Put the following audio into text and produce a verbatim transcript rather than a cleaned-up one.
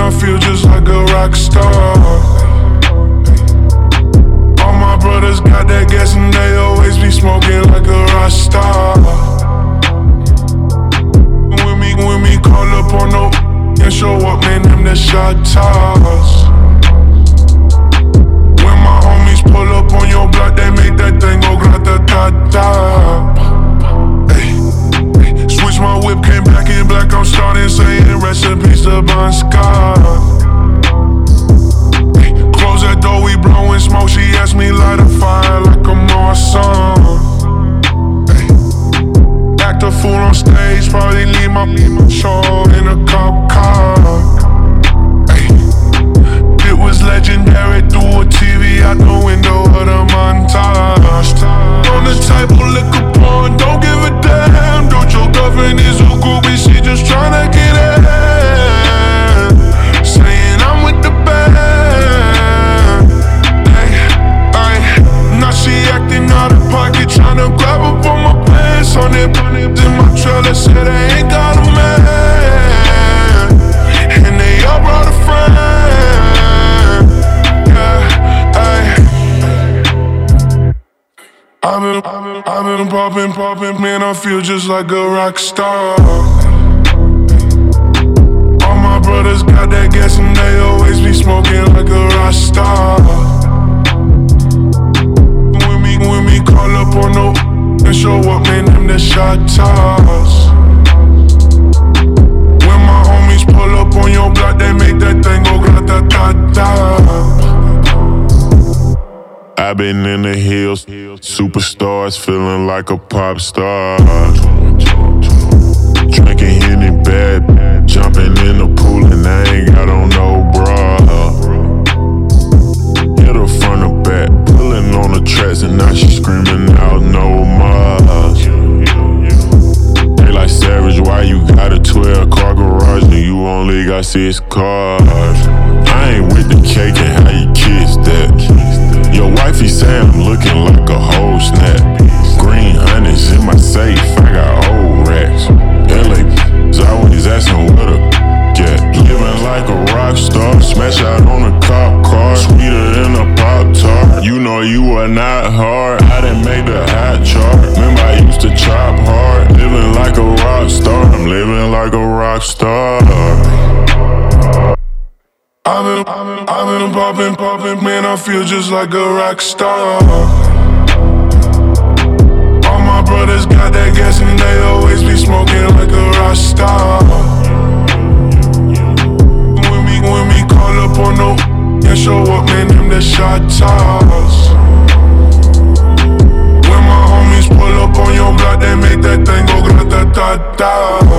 I feel just like a rock star. All my brothers got that gas and they always be smoking like a rock star. When me, when me call up on no and show up, man, them the shot toss. When my homies pull up on your block, they make that thing go grata-ta-ta. Switch my whip, came back in black, I'm starting saying recipes to Bon Scott. Hey, close that door, we blowing smoke, she asked me light a fire like I'm on song. Hey, act a fool on stage, probably leave my show in a cop car. Hey, it was legendary through a T V out the window of the montage. On the type of liquor porn, don't give a damn. Don't your girlfriend is a groupie, she just tryna get in. Saying I'm with the band. Ay, ay, now she acting out of pocket, tryna grab up on my pants. On it, in my trailer, said I ain't got a man. And they all brought a friend. Yeah, ay. I've been, I've been, I've been poppin', poppin', man, I feel just like a rock star. All my brothers got that gas and they always be smoking like a rock star. When me, when me call up on no and show up, man, them the shot toss. When my homies pull up on your block, they make that thing go grata-ta-ta. I've been in the hills, superstars feeling like a pop star. Drinking Henny bad, jumping in the pool and I ain't got on no bra. Hit her from the back, pulling on the tracks and now she screaming out no more. They like Savage, why you got a twelve car garage and you only got six cars? I ain't with the cake and how you kiss that. Your wifey say I'm looking like a whole snap. Green honey's in my safe, I got old racks. L A's always asking what a get. Living like a rock star, smash out on a cop car. Sweeter than a Pop-Tart. You know you are not hard, I done made the hot chart. Remember I used to chop hard. Living like a rock star, I'm living like a rock star. I've been, I've been, I've been poppin', poppin', man, I feel just like a rock star. All my brothers got that gas and they always be smoking like a rock star. When me, when me call up on no and show up, man, them the shot toss. When my homies pull up on your block, they make that thing go grata-ta-ta.